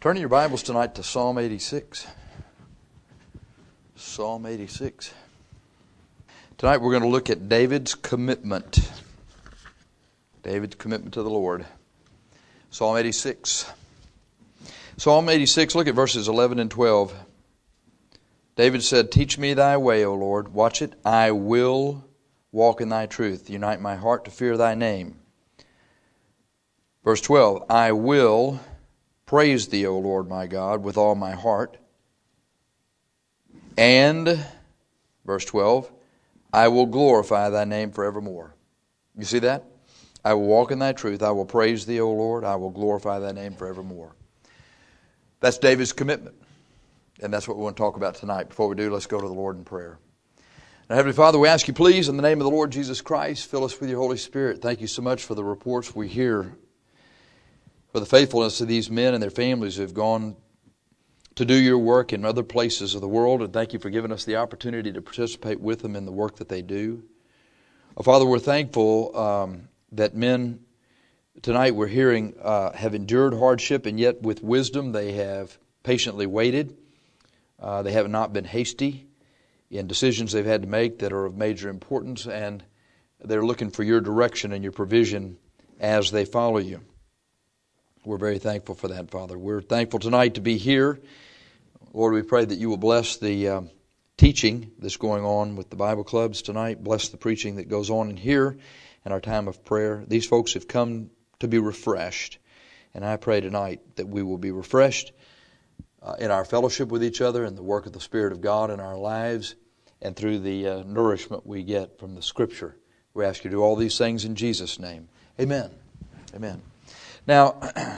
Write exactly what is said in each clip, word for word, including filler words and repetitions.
Turn your Bibles tonight to Psalm eighty-six. Psalm eighty-six. Tonight we're going to look at David's commitment. David's commitment to the Lord. Psalm eighty-six. Psalm eighty-six, look at verses eleven and twelve. David said, "Teach me thy way, O Lord." Watch it. "I will walk in thy truth. Unite my heart to fear thy name." Verse twelve, "I will praise thee, O Lord my God, with all my heart." And, verse twelve, "I will glorify thy name forevermore." You see that? "I will walk in thy truth. I will praise thee, O Lord. I will glorify thy name forevermore." That's David's commitment. And that's what we want to talk about tonight. Before we do, let's go to the Lord in prayer. Now, Heavenly Father, we ask you, please, in the name of the Lord Jesus Christ, fill us with your Holy Spirit. Thank you so much for the reports we hear, for the faithfulness of these men and their families who have gone to do your work in other places of the world. And thank you for giving us the opportunity to participate with them in the work that they do. Oh, Father, we're thankful um, that men tonight we're hearing uh, have endured hardship, and yet with wisdom they have patiently waited. Uh, they have not been hasty in decisions they've had to make that are of major importance, and they're looking for your direction and your provision as they follow you. We're very thankful for that, Father. We're thankful tonight to be here. Lord, we pray that you will bless the uh, teaching that's going on with the Bible clubs tonight. Bless the preaching that goes on in here and our time of prayer. These folks have come to be refreshed, and I pray tonight that we will be refreshed uh, in our fellowship with each other and the work of the Spirit of God in our lives and through the uh, nourishment we get from the Scripture. We ask you to do all these things in Jesus' name. Amen. Amen. Now,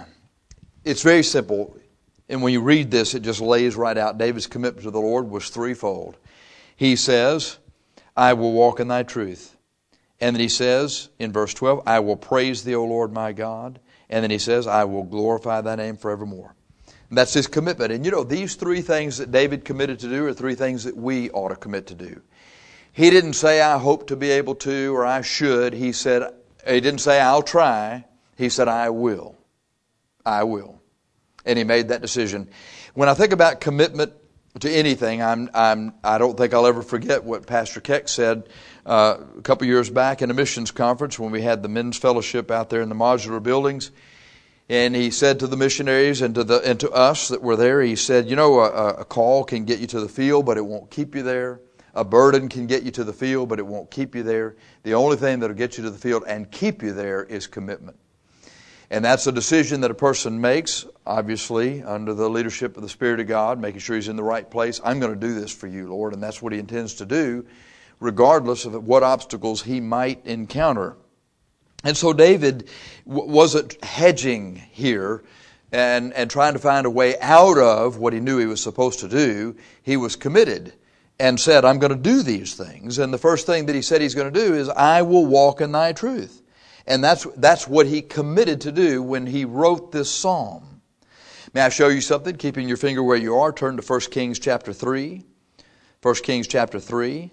it's very simple, and when you read this, it just lays right out. David's commitment to the Lord was threefold. He says, "I will walk in thy truth." And then he says, in verse twelve, "I will praise thee, O Lord my God." And then he says, "I will glorify thy name forevermore." And that's his commitment. And you know, these three things that David committed to do are three things that we ought to commit to do. He didn't say, "I hope to be able to," or "I should." He said, he didn't say, "I'll try." He said, "I will. I will." And he made that decision. When I think about commitment to anything, I'm, I'm, I don't think I'll ever forget what Pastor Keck said uh, a couple years back in a missions conference when we had the men's fellowship out there in the modular buildings. And he said to the missionaries and to the and to us that were there, he said, "You know, a, a call can get you to the field, but it won't keep you there. A burden can get you to the field, but it won't keep you there. The only thing that will get you to the field and keep you there is commitment." And that's a decision that a person makes, obviously, under the leadership of the Spirit of God, making sure he's in the right place. I'm going to do this for you, Lord, and that's what he intends to do, regardless of what obstacles he might encounter. And so David w- wasn't hedging here and, and trying to find a way out of what he knew he was supposed to do. He was committed and said, "I'm going to do these things." And the first thing that he said he's going to do is, "I will walk in thy truth." And that's that's what he committed to do when he wrote this psalm. May I show you something? Keeping your finger where you are, turn to First Kings chapter three. First Kings chapter three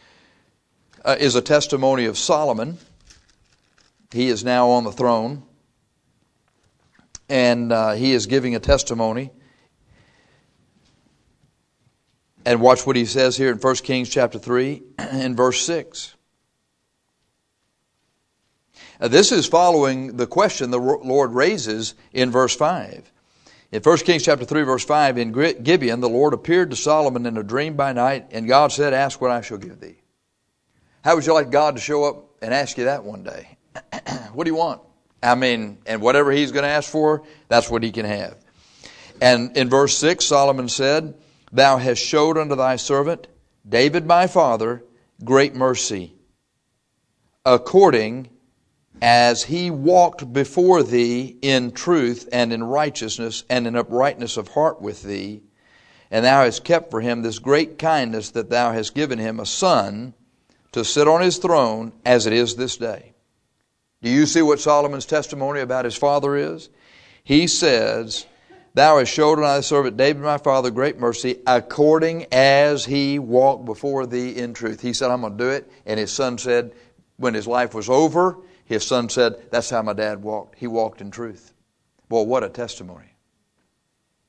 uh, is a testimony of Solomon. He is now on the throne, and uh, he is giving a testimony. And watch what he says here in First Kings chapter three in verse six. Now, this is following the question the Lord raises in verse five. In First Kings chapter three, verse five, in Gibeon, the Lord appeared to Solomon in a dream by night, and God said, "Ask what I shall give thee." How would you like God to show up and ask you that one day? What do you want? I mean, and whatever he's going to ask for, that's what he can have. And in verse six, Solomon said, "Thou hast showed unto thy servant David my father great mercy, according as he walked before thee in truth and in righteousness and in uprightness of heart with thee. And thou hast kept for him this great kindness, that thou hast given him a son to sit on his throne as it is this day." Do you see what Solomon's testimony about his father is? He says, "Thou hast showed unto thy servant David my father great mercy, according as he walked before thee in truth." He said, "I'm going to do it." And his son said, when his life was over, his son said, "That's how my dad walked. He walked in truth." Boy, what a testimony.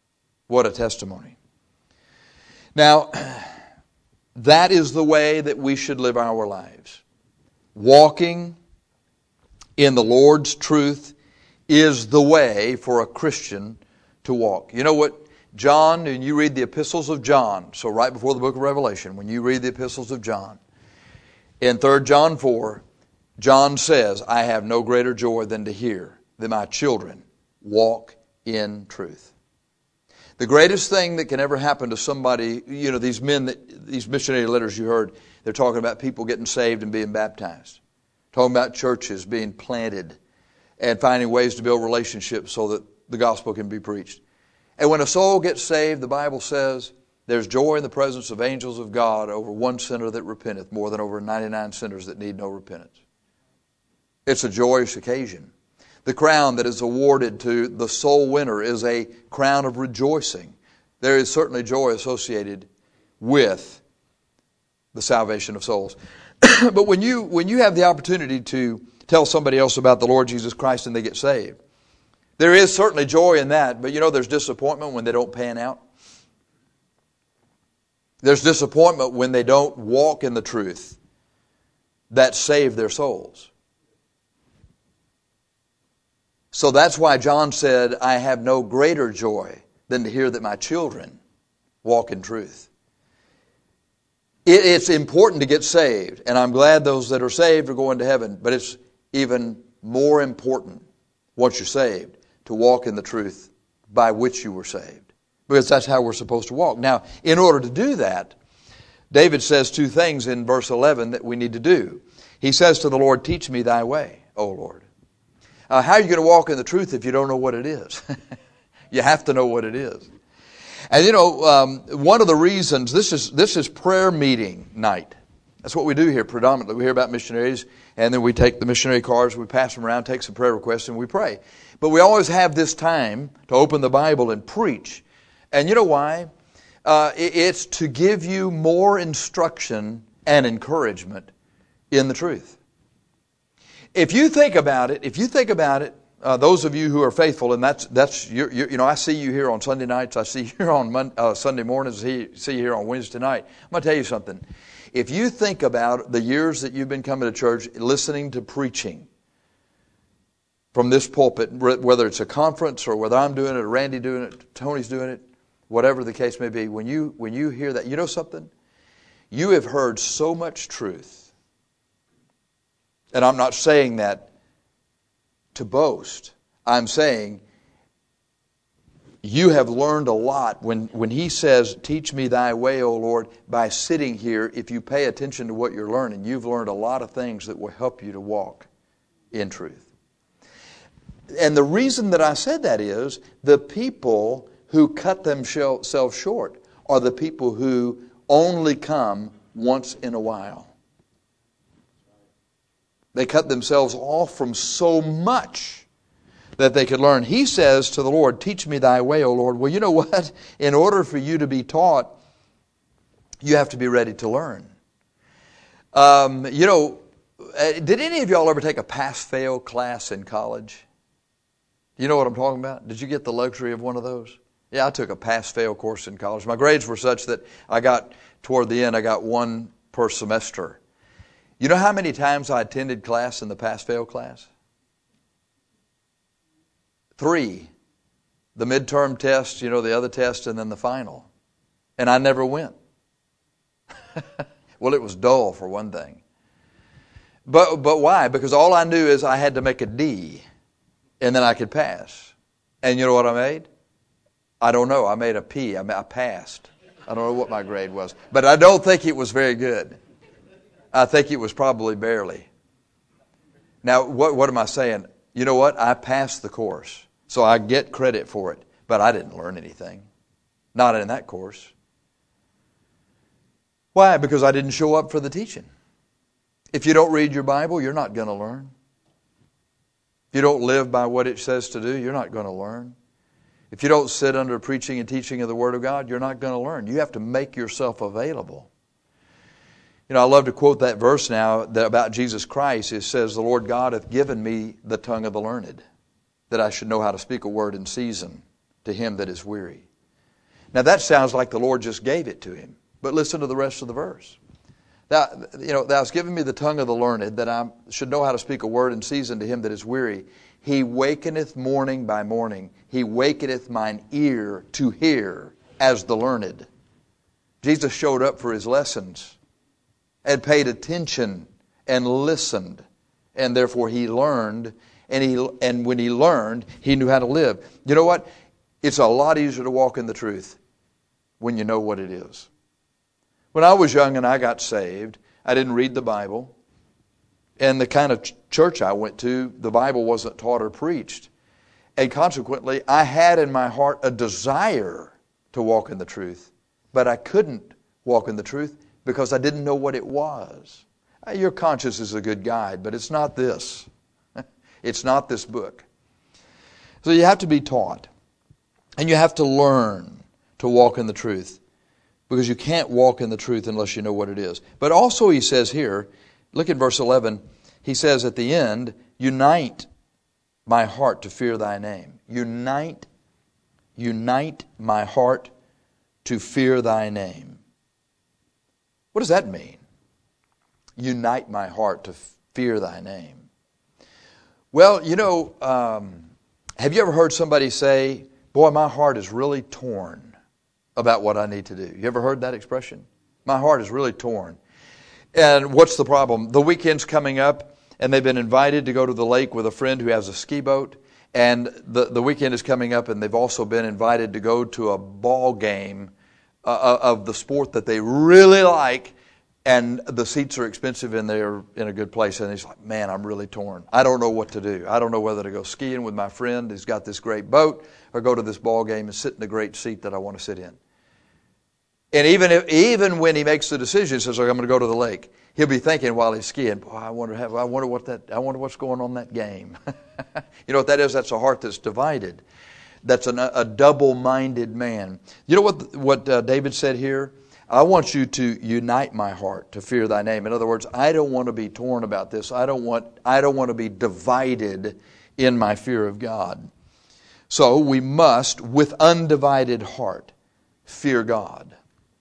What a testimony. Now, that is the way that we should live our lives. Walking in the Lord's truth is the way for a Christian to walk. You know what? John, and you read the epistles of John, so right before the book of Revelation, when you read the epistles of John, in Third John four, John says, I have no greater joy than to hear that my children walk in truth. The greatest thing that can ever happen to somebody, you know, these men, that these missionary letters you heard, they're talking about people getting saved and being baptized. Talking about churches being planted and finding ways to build relationships so that the gospel can be preached. And when a soul gets saved, the Bible says, there's joy in the presence of angels of God over one sinner that repenteth more than over ninety-nine sinners that need no repentance. It's a joyous occasion. The crown that is awarded to the soul winner is a crown of rejoicing. There is certainly joy associated with the salvation of souls. But when you when you have the opportunity to tell somebody else about the Lord Jesus Christ and they get saved, there is certainly joy in that, but you know there's disappointment when they don't pan out. There's disappointment when they don't walk in the truth that saved their souls. So that's why John said, I have no greater joy than to hear that my children walk in truth. It's important to get saved, and I'm glad those that are saved are going to heaven, but it's even more important, once you're saved, to walk in the truth by which you were saved. Because that's how we're supposed to walk. Now, in order to do that, David says two things in verse eleven that we need to do. He says to the Lord, teach me thy way, O Lord. Uh, how are you going to walk in the truth if you don't know what it is? You have to know what it is. And you know, um, one of the reasons, this is this is prayer meeting night. That's what we do here predominantly. We hear about missionaries, and then we take the missionary cards, we pass them around, take some prayer requests, and we pray. But we always have this time to open the Bible and preach. And you know why? Uh, it's to give you more instruction and encouragement in the truth. If you think about it, if you think about it, uh, those of you who are faithful, and that's that's you you know, I see you here on Sunday nights, I see you here on Monday, uh, Sunday mornings, I see, see you here on Wednesday night. I'm going to tell you something. If you think about the years that you've been coming to church, listening to preaching from this pulpit, whether it's a conference or whether I'm doing it, or Randy doing it, Tony's doing it, whatever the case may be, when you when you hear that, you know something? You have heard so much truth. And I'm not saying that to boast. I'm saying you have learned a lot when, when he says, teach me thy way, O Lord, by sitting here. If you pay attention to what you're learning, you've learned a lot of things that will help you to walk in truth. And the reason that I said that is the people who cut themselves short are the people who only come once in a while. They cut themselves off from so much that they could learn. He says to the Lord, teach me thy way, O Lord. Well, you know what? In order for you to be taught, you have to be ready to learn. Um, you know, did any of y'all ever take a pass-fail class in college? You know what I'm talking about? Did you get the luxury of one of those? Yeah, I took a pass-fail course in college. My grades were such that I got, toward the end, I got one per semester. You know how many times I attended class in the pass-fail class? Three. The midterm test, you know, the other test, and then the final. And I never went. Well, it was dull for one thing. But but why? Because all I knew is I had to make a D, and then I could pass. And you know what I made? I don't know. I made a P. I, I passed. I don't know what my grade was. But I don't think it was very good. I think it was probably barely. Now, what, what am I saying? You know what? I passed the course, so I get credit for it. But I didn't learn anything. Not in that course. Why? Because I didn't show up for the teaching. If you don't read your Bible, you're not going to learn. If you don't live by what it says to do, you're not going to learn. If you don't sit under preaching and teaching of the Word of God, you're not going to learn. You have to make yourself available. You know, I love to quote that verse now that about Jesus Christ. It says, the Lord God hath given me the tongue of the learned, that I should know how to speak a word in season to him that is weary. Now that sounds like the Lord just gave it to him. But listen to the rest of the verse. Thou, you know, thou hast given me the tongue of the learned, that I should know how to speak a word in season to him that is weary. He wakeneth morning by morning. He wakeneth mine ear to hear as the learned. Jesus showed up for his lessons and paid attention and listened. And therefore he learned. And he and when he learned, he knew how to live. You know what? It's a lot easier to walk in the truth when you know what it is. When I was young and I got saved, I didn't read the Bible. And the kind of ch- church I went to, the Bible wasn't taught or preached. And consequently, I had in my heart a desire to walk in the truth. But I couldn't walk in the truth because I didn't know what it was. Your conscience is a good guide, but it's not this. It's not this book. So you have to be taught. And you have to learn to walk in the truth. Because you can't walk in the truth unless you know what it is. But also he says here, look at verse eleven, he says at the end, unite my heart to fear thy name. Unite, unite my heart to fear thy name. What does that mean? Unite my heart to fear thy name. Well, you know, um, have you ever heard somebody say, boy, my heart is really torn about what I need to do? You ever heard that expression? My heart is really torn. And what's the problem? The weekend's coming up, and they've been invited to go to the lake with a friend who has a ski boat. And the, the weekend is coming up, and they've also been invited to go to a ball game uh, of the sport that they really like. And the seats are expensive, and they're in a good place. And he's like, man, I'm really torn. I don't know what to do. I don't know whether to go skiing with my friend who's got this great boat or go to this ball game and sit in the great seat that I want to sit in. And even if, even when he makes the decision, says, "I'm going to go to the lake," he'll be thinking while he's skiing, "Boy, I wonder, have, I wonder what that, I wonder what's going on in that game." You know what that is? That's a heart that's divided. That's an, a double-minded man. You know what what uh, David said here? I want you to unite my heart to fear thy name. In other words, I don't want to be torn about this. I don't want, I don't want to be divided in my fear of God. So we must, with undivided heart, fear God.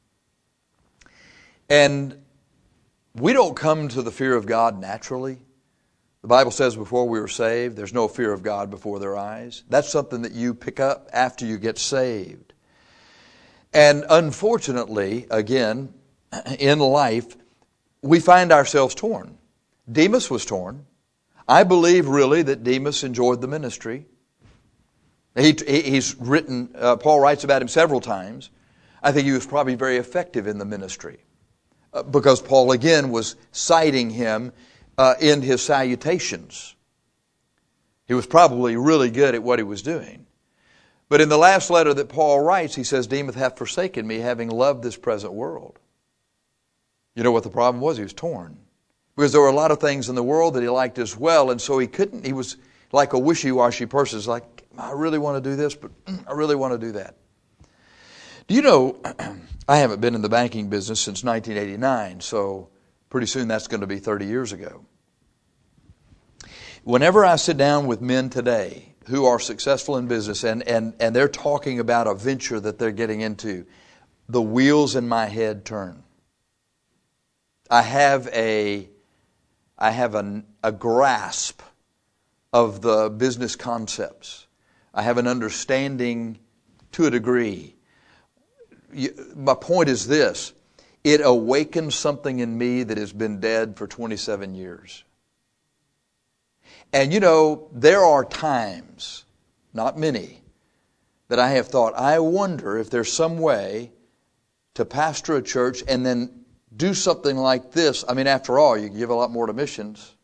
And we don't come to the fear of God naturally. The Bible says before we were saved, there's no fear of God before their eyes. That's something that you pick up after you get saved. And unfortunately, again, in life, we find ourselves torn. Demas was torn. I believe really that Demas enjoyed the ministry. He, he's written, uh, Paul writes about him several times. I think he was probably very effective in the ministry. Uh, because Paul again was citing him uh, in his salutations. He was probably really good at what he was doing. But in the last letter that Paul writes, he says, Demas hath forsaken me, having loved this present world. You know what the problem was? He was torn. Because there were a lot of things in the world that he liked as well, and so he couldn't, he was like a wishy-washy person. It's like, I really want to do this, but I really want to do that. Do you know, I haven't been in the banking business since nineteen eighty-nine, so pretty soon that's going to be thirty years ago. Whenever I sit down with men today who are successful in business and, and, and they're talking about a venture that they're getting into, the wheels in my head turn. I have a, I have a, a grasp of the business concepts. I have an understanding to a degree. My point is this. It awakens something in me that has been dead for twenty-seven years. And you know, there are times, not many, that I have thought, I wonder if there's some way to pastor a church and then do something like this. I mean, after all, you give a lot more to missions.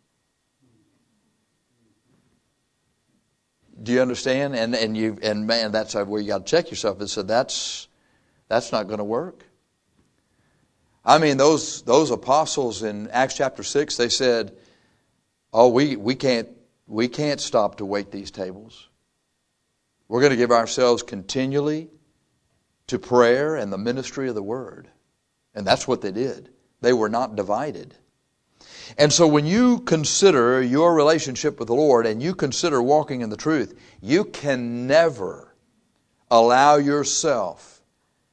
Do you understand? And and you and man, that's where you got to check yourself and say, that's that's not going to work. I mean, those those apostles in Acts chapter six, they said, "Oh, we we can't we can't stop to wait these tables. We're going to give ourselves continually to prayer and the ministry of the word." And that's what they did. They were not divided. And so when you consider your relationship with the Lord and you consider walking in the truth, you can never allow yourself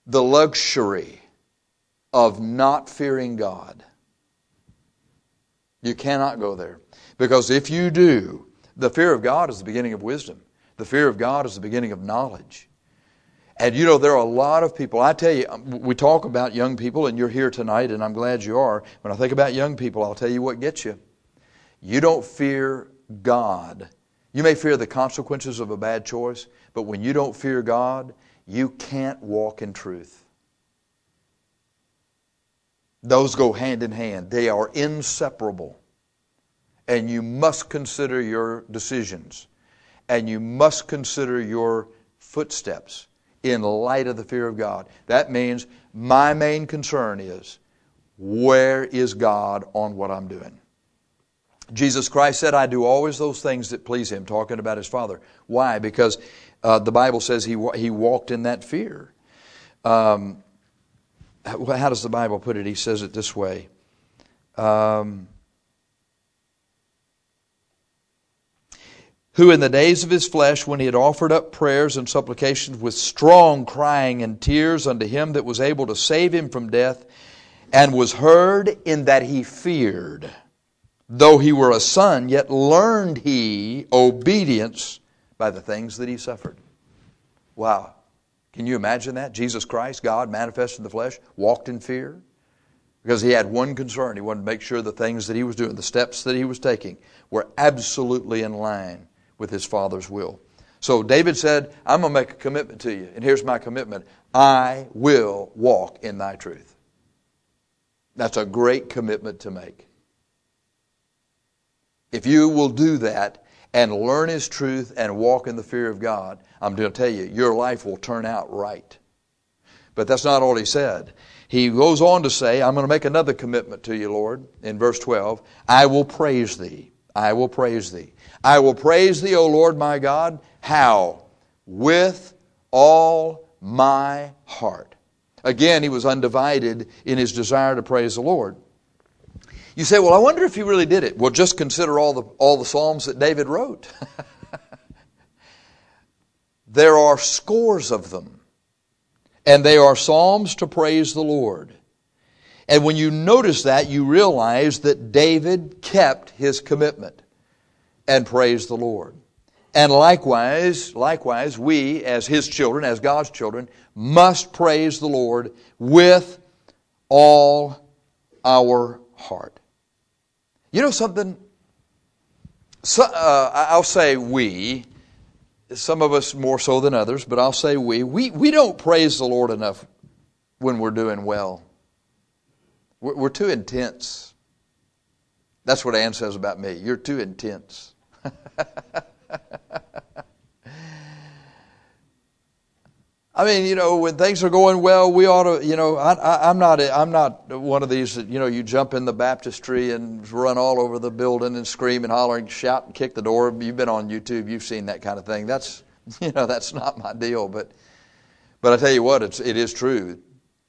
the luxury of not fearing God. You cannot go there. Because if you do, the fear of God is the beginning of wisdom. The fear of God is the beginning of knowledge. And you know, there are a lot of people, I tell you, we talk about young people, and you're here tonight, and I'm glad you are. When I think about young people, I'll tell you what gets you. You don't fear God. You may fear the consequences of a bad choice, but when you don't fear God, you can't walk in truth. Those go hand in hand. They are inseparable. And you must consider your decisions. And you must consider your footsteps in light of the fear of God. That means my main concern is, where is God on what I'm doing? Jesus Christ said, I do always those things that please Him, talking about His Father. Why? Because uh, the Bible says He He walked in that fear. Um, how does the Bible put it? He says it this way. Um, who in the days of His flesh, when He had offered up prayers and supplications with strong crying and tears unto Him that was able to save him from death, and was heard in that he feared, though he were a son, yet learned he obedience by the things that He suffered. Wow. Can you imagine that? Jesus Christ, God manifested in the flesh, walked in fear. Because He had one concern. He wanted to make sure the things that He was doing, the steps that He was taking, were absolutely in line with His Father's will. So David said, I'm going to make a commitment to you. And here's my commitment. I will walk in Thy truth. That's a great commitment to make. If you will do that and learn His truth and walk in the fear of God, I'm going to tell you, your life will turn out right. But that's not all he said. He goes on to say, I'm going to make another commitment to you, Lord, in verse twelve. I will praise Thee. I will praise Thee. I will praise Thee, O Lord my God. How? With all my heart. Again, he was undivided in his desire to praise the Lord. You say, well, I wonder if he really did it. Well, just consider all the all the Psalms that David wrote. There are scores of them. And they are psalms to praise the Lord. And when you notice that, you realize that David kept his commitment and praised the Lord. And likewise, likewise, we as His children, as God's children, must praise the Lord with all our heart. You know something? So, uh, I'll say we. Some of us more so than others, but I'll say we. We we don't praise the Lord enough when we're doing well. We're, we're too intense. That's what Ann says about me. You're too intense. I mean, you know, when things are going well, we ought to, you know, I, I, I'm not I'm not one of these that, you know, you jump in the baptistry and run all over the building and scream and holler and shout and kick the door. You've been on YouTube, you've seen that kind of thing. That's, you know, that's not my deal. But but I tell you what, it's, it is true.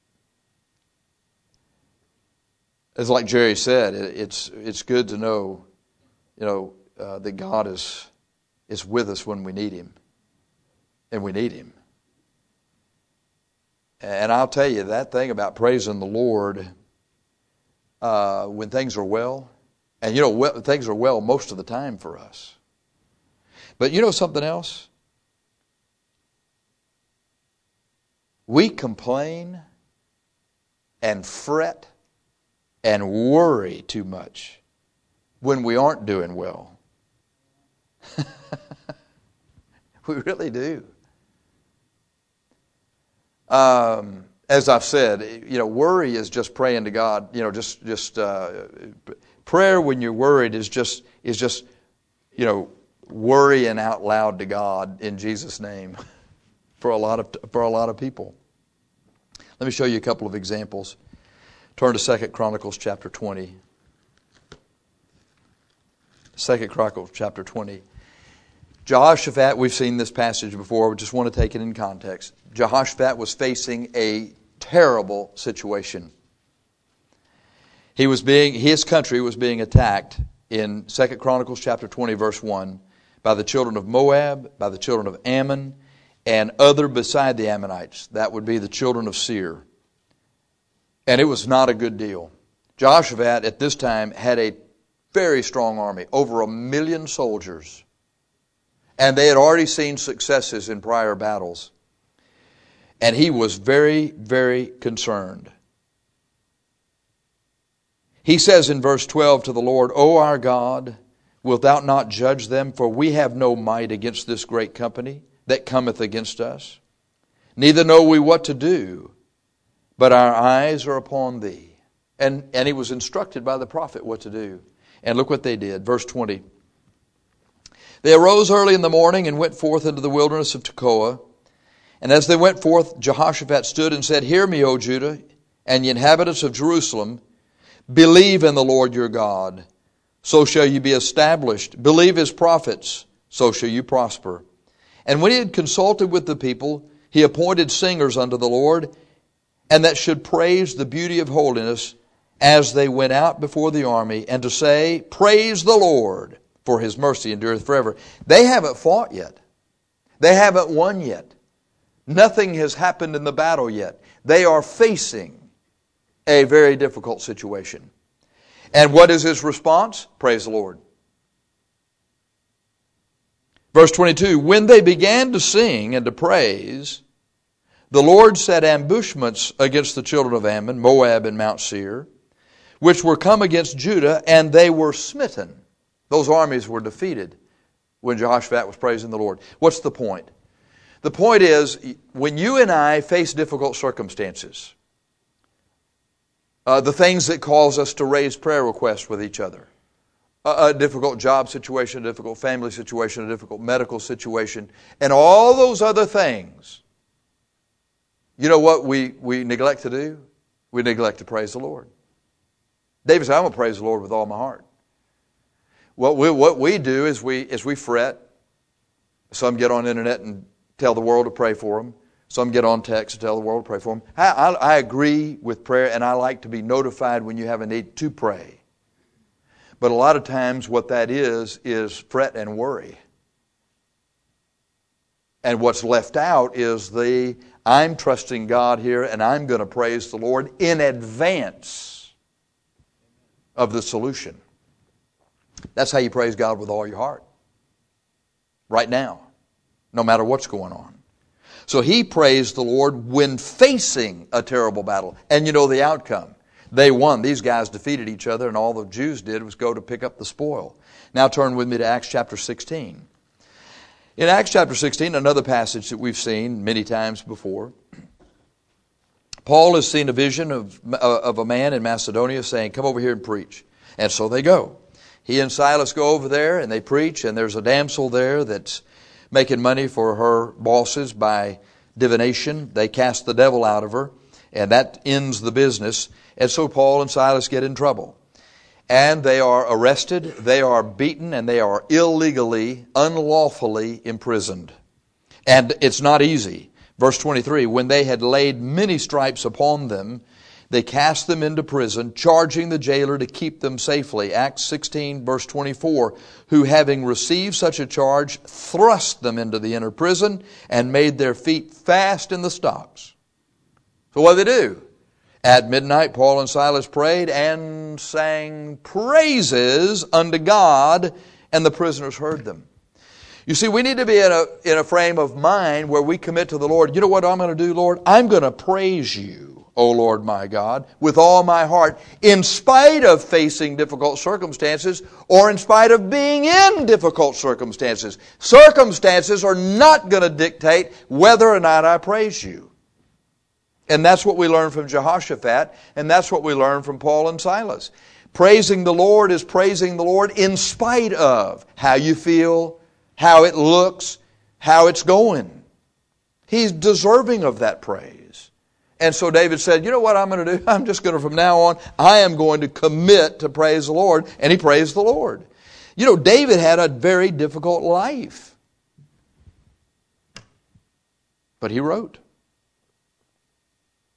It's like Jerry said, it, it's it's good to know, you know, uh, that God is is with us when we need Him. And we need Him. And I'll tell you, that thing about praising the Lord uh, when things are well, and you know, well, things are well most of the time for us. But you know something else? We complain and fret and worry too much when we aren't doing well. We really do. Um, as I've said, you know, worry is just praying to God. You know, just just uh, prayer when you're worried is just is just you know worrying out loud to God in Jesus' name for a lot of for a lot of people. Let me show you a couple of examples. Turn to Second Chronicles chapter twenty. Second Chronicles chapter twenty. Jehoshaphat, we've seen this passage before. We just want to take it in context. Jehoshaphat was facing a terrible situation. He was being, his country was being attacked in Second Chronicles chapter twenty, verse one, by the children of Moab, by the children of Ammon, and other beside the Ammonites. That would be the children of Seir. And it was not a good deal. Jehoshaphat at this time had a very strong army, over a million soldiers. And they had already seen successes in prior battles. And he was very, very concerned. He says in verse twelve to the Lord, O our God, wilt thou not judge them? For we have no might against this great company that cometh against us. Neither know we what to do, but our eyes are upon thee. And, and he was instructed by the prophet what to do. And look what they did. Verse twenty. They arose early in the morning and went forth into the wilderness of Tekoa. And as they went forth, Jehoshaphat stood and said, Hear me, O Judah, and ye inhabitants of Jerusalem. Believe in the Lord your God, so shall you be established. Believe his prophets, so shall you prosper. And when he had consulted with the people, he appointed singers unto the Lord, and that should praise the beauty of holiness as they went out before the army, and to say, Praise the Lord, for his mercy endureth forever. They haven't fought yet. They haven't won yet. Nothing has happened in the battle yet. They are facing a very difficult situation. And what is his response? Praise the Lord. Verse twenty-two, when they began to sing and to praise, the Lord set ambushments against the children of Ammon, Moab, and Mount Seir, which were come against Judah, and they were smitten. Those armies were defeated when Jehoshaphat was praising the Lord. What's the point? The point is, when you and I face difficult circumstances, uh, the things that cause us to raise prayer requests with each other, a, a difficult job situation, a difficult family situation, a difficult medical situation, and all those other things, you know what we, we neglect to do? We neglect to praise the Lord. David said, I'm going to praise the Lord with all my heart. What we, what we do is we, is we fret. Some get on the internet and tell the world to pray for them. Some get on text and tell the world to pray for them. I, I, I agree with prayer, and I like to be notified when you have a need to pray. But a lot of times what that is, is fret and worry. And what's left out is the, I'm trusting God here, and I'm going to praise the Lord in advance of the solution. That's how you praise God with all your heart. Right now. No matter what's going on. So he praised the Lord when facing a terrible battle. And you know the outcome. They won. These guys defeated each other, and all the Jews did was go to pick up the spoil. Now turn with me to Acts chapter sixteen. In Acts chapter sixteen, another passage that we've seen many times before, Paul has seen a vision of, of a man in Macedonia saying, come over here and preach. And so they go. He and Silas go over there and they preach, and there's a damsel there that's making money for her bosses by divination. They cast the devil out of her, and that ends the business. And so Paul and Silas get in trouble. And they are arrested, they are beaten, and they are illegally, unlawfully imprisoned. And it's not easy. Verse twenty-three, when they had laid many stripes upon them, they cast them into prison, charging the jailer to keep them safely. Acts sixteen, verse twenty-four, who having received such a charge, thrust them into the inner prison and made their feet fast in the stocks. So what did they do? At midnight, Paul and Silas prayed and sang praises unto God, and the prisoners heard them. You see, we need to be in a, in a frame of mind where we commit to the Lord, you know what I'm going to do, Lord? I'm going to praise you, O Lord my God, with all my heart, in spite of facing difficult circumstances or in spite of being in difficult circumstances. Circumstances are not going to dictate whether or not I praise you. And that's what we learn from Jehoshaphat, and that's what we learn from Paul and Silas. Praising the Lord is praising the Lord in spite of how you feel, how it looks, how it's going. He's deserving of that praise. And so David said, you know what I'm going to do? I'm just going to, from now on, I am going to commit to praise the Lord. And he praised the Lord. You know, David had a very difficult life. But he wrote.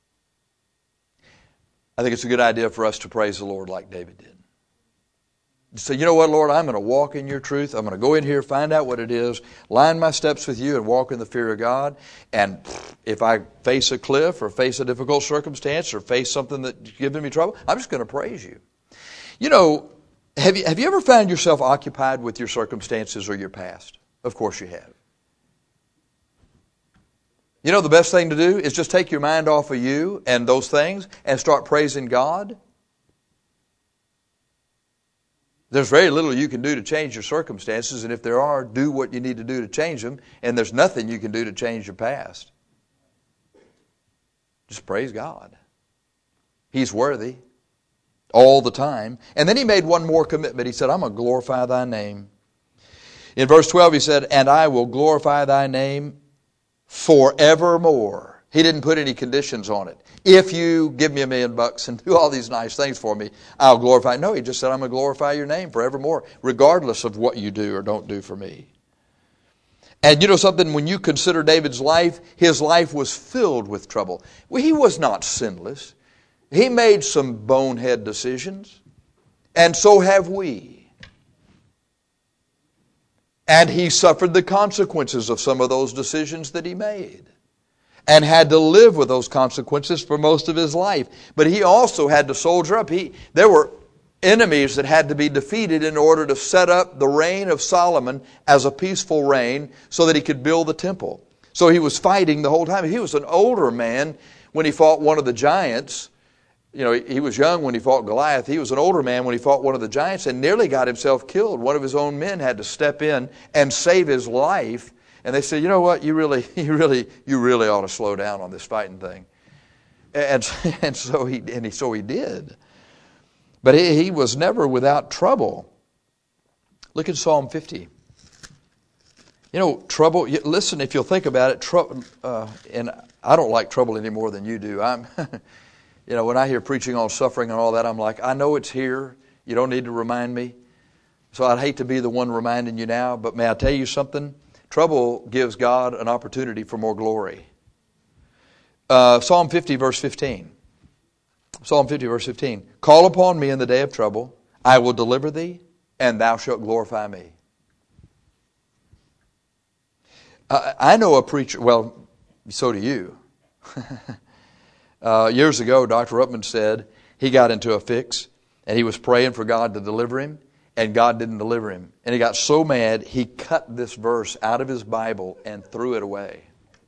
I think it's a good idea for us to praise the Lord like David did. So you know what, Lord, I'm going to walk in your truth. I'm going to go in here, find out what it is, line my steps with you, and walk in the fear of God. And if I face a cliff or face a difficult circumstance or face something that's giving me trouble, I'm just going to praise you. You know, have you, have you ever found yourself occupied with your circumstances or your past? Of course you have. You know, the best thing to do is just take your mind off of you and those things and start praising God. There's very little you can do to change your circumstances, and if there are, do what you need to do to change them, and there's nothing you can do to change your past. Just praise God. He's worthy all the time. And then he made one more commitment. He said, I'm going to glorify thy name. In verse twelve he said, and I will glorify thy name forevermore. He didn't put any conditions on it. If you give me a million bucks and do all these nice things for me, I'll glorify. No, he just said, I'm going to glorify your name forevermore, regardless of what you do or don't do for me. And you know something, when you consider David's life, his life was filled with trouble. Well, he was not sinless. He made some bonehead decisions, and so have we. And he suffered the consequences of some of those decisions that he made, and had to live with those consequences for most of his life. But he also had to soldier up. He, there were enemies that had to be defeated in order to set up the reign of Solomon as a peaceful reign so that he could build the temple. So he was fighting the whole time. He was an older man when he fought one of the giants. You know, he was young when he fought Goliath. He was an older man when he fought one of the giants and nearly got himself killed. One of his own men had to step in and save his life. And they said, you know what, you really, you really, you really ought to slow down on this fighting thing. And, and so he and he, so he did. But he, he was never without trouble. Look at Psalm fifty. You know, trouble, listen, if you'll think about it, trouble, uh, and I don't like trouble any more than you do. I'm, you know, when I hear preaching on suffering and all that, I'm like, I know it's here. You don't need to remind me. So I'd hate to be the one reminding you now, but may I tell you something? Trouble gives God an opportunity for more glory. Uh, Psalm fifty, verse fifteen. Psalm fifty, verse fifteen. Call upon me in the day of trouble. I will deliver thee, and thou shalt glorify me. Uh, I know a preacher, well, so do you. uh, years ago, Doctor Ruppman said he got into a fix, and he was praying for God to deliver him. And God didn't deliver him. And he got so mad, he cut this verse out of his Bible and threw it away.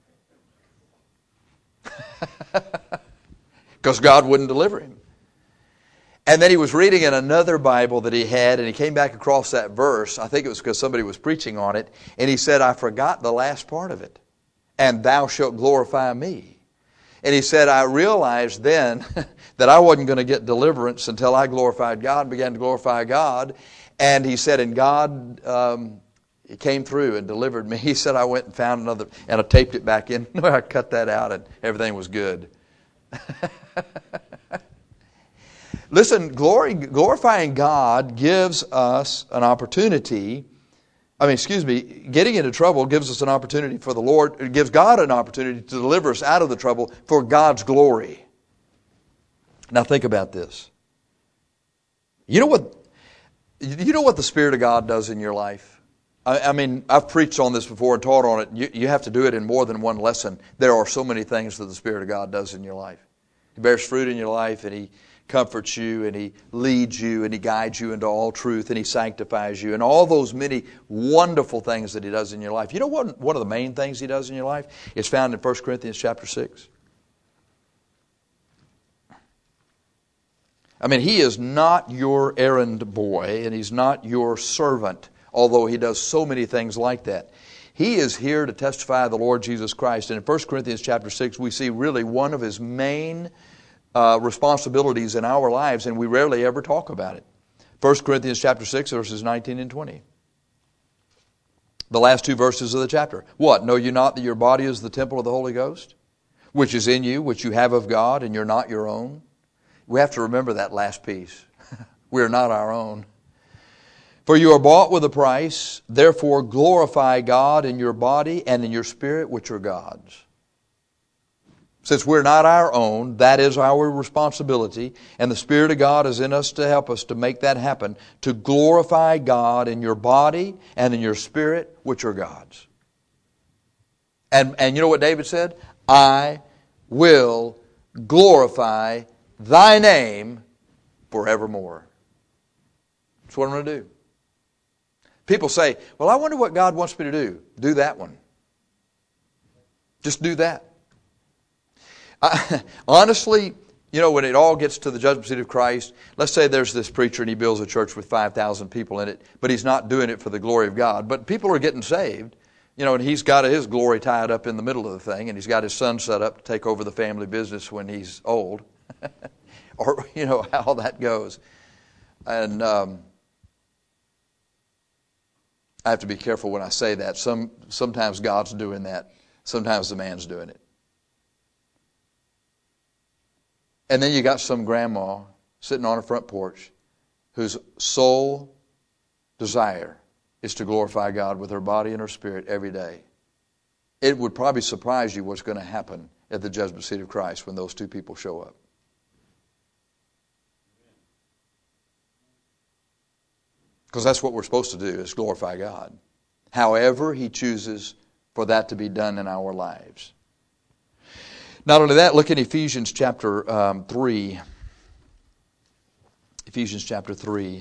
Because God wouldn't deliver him. And then he was reading in another Bible that he had, and he came back across that verse. I think it was because somebody was preaching on it. And he said, I forgot the last part of it. And thou shalt glorify me. And he said, I realized then that I wasn't going to get deliverance until I glorified God and began to glorify God. And he said, and God um, came through and delivered me. He said, I went and found another, and I taped it back in. I cut that out, and everything was good. Listen, glory, glorifying God gives us an opportunity. I mean, excuse me, getting into trouble gives us an opportunity for the Lord. It gives God an opportunity to deliver us out of the trouble for God's glory. Now think about this. You know what, you know what the Spirit of God does in your life? I, I mean, I've preached on this before and taught on it. You, you have to do it in more than one lesson. There are so many things that the Spirit of God does in your life. He bears fruit in your life, and He comforts you, and He leads you, and He guides you into all truth, and He sanctifies you, and all those many wonderful things that He does in your life. You know what? One of the main things He does in your life is found in First Corinthians chapter six. I mean, He is not your errand boy, and He's not your servant, although He does so many things like that. He is here to testify of the Lord Jesus Christ. And in First Corinthians chapter six, we see really one of His main Uh, responsibilities in our lives, and we rarely ever talk about it. First Corinthians chapter six, verses nineteen and twenty. The last two verses of the chapter. What? Know you not that your body is the temple of the Holy Ghost, which is in you, which you have of God, and you're not your own? We have to remember that last piece. We are not our own. For you are bought with a price, therefore glorify God in your body and in your spirit, which are God's. Since we're not our own, that is our responsibility, and the Spirit of God is in us to help us to make that happen, to glorify God in your body and in your spirit, which are God's. And, and you know what David said? I will glorify thy name forevermore. That's what I'm going to do. People say, well, I wonder what God wants me to do. Do that one. Just do that. I, honestly, you know, when it all gets to the judgment seat of Christ, let's say there's this preacher and he builds a church with five thousand people in it, but he's not doing it for the glory of God. But people are getting saved, you know, and he's got his glory tied up in the middle of the thing, and he's got his son set up to take over the family business when he's old. Or, you know, how that goes. And um, I have to be careful when I say that. Some Sometimes God's doing that. Sometimes the man's doing it. And then you got some grandma sitting on a front porch whose sole desire is to glorify God with her body and her spirit every day. It would probably surprise you what's going to happen at the judgment seat of Christ when those two people show up. Because that's what we're supposed to do, is glorify God. However He chooses for that to be done in our lives. Not only that, look at Ephesians chapter um, three. Ephesians chapter three.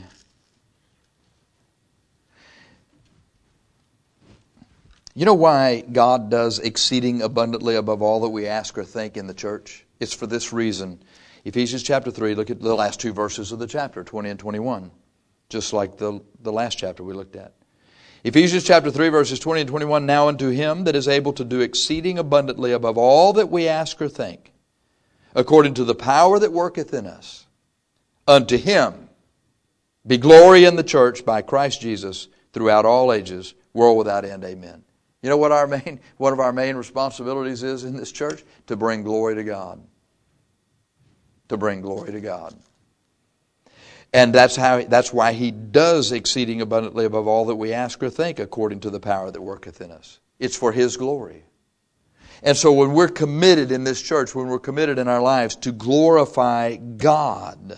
You know why God does exceeding abundantly above all that we ask or think in the church? It's for this reason. Ephesians chapter three, look at the last two verses of the chapter, twenty and twenty-one. Just like the, the last chapter we looked at. Ephesians chapter three, verses twenty and twenty-one, now unto Him that is able to do exceeding abundantly above all that we ask or think, according to the power that worketh in us, unto Him be glory in the church by Christ Jesus throughout all ages, world without end. Amen. You know what our main, one of our main responsibilities is in this church? To bring glory to God. To bring glory to God. And that's how. That's why He does exceeding abundantly above all that we ask or think, according to the power that worketh in us. It's for His glory. And so when we're committed in this church, when we're committed in our lives to glorify God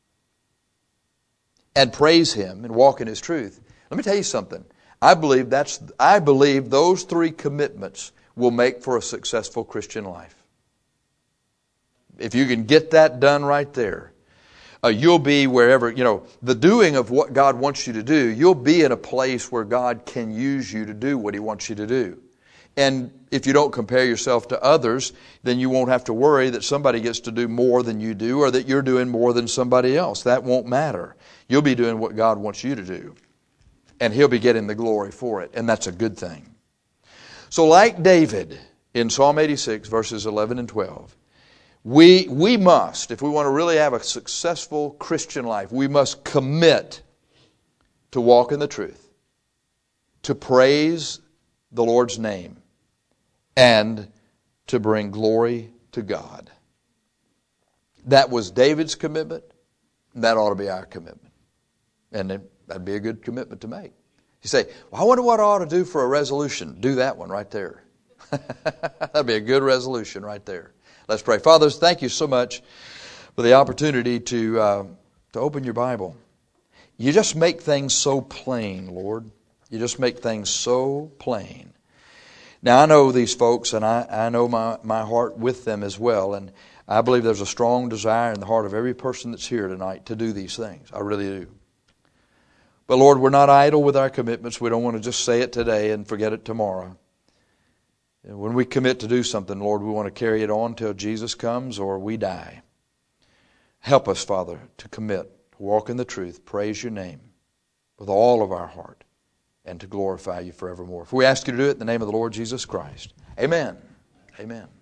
and praise Him and walk in His truth, let me tell you something. I believe that's. I believe those three commitments will make for a successful Christian life. If you can get that done right there, Uh, you'll be wherever, you know, the doing of what God wants you to do, you'll be in a place where God can use you to do what He wants you to do. And if you don't compare yourself to others, then you won't have to worry that somebody gets to do more than you do or that you're doing more than somebody else. That won't matter. You'll be doing what God wants you to do. And He'll be getting the glory for it. And that's a good thing. So like David in Psalm eighty-six, verses eleven and twelve, We we must, if we want to really have a successful Christian life, we must commit to walk in the truth, to praise the Lord's name, and to bring glory to God. That was David's commitment. That ought to be our commitment. And that'd be a good commitment to make. You say, well, I wonder what I ought to do for a resolution. Do that one right there. That'd be a good resolution right there. Let's pray. Father, thank you so much for the opportunity to uh, to open your Bible. You just make things so plain, Lord. You just make things so plain. Now, I know these folks, and I, I know my, my heart with them as well, and I believe there's a strong desire in the heart of every person that's here tonight to do these things. I really do. But, Lord, we're not idle with our commitments. We don't want to just say it today and forget it tomorrow. When we commit to do something, Lord, we want to carry it on till Jesus comes or we die. Help us, Father, to commit, to walk in the truth, praise your name with all of our heart, and to glorify you forevermore. If we ask you to do it in the name of the Lord Jesus Christ, amen. Amen.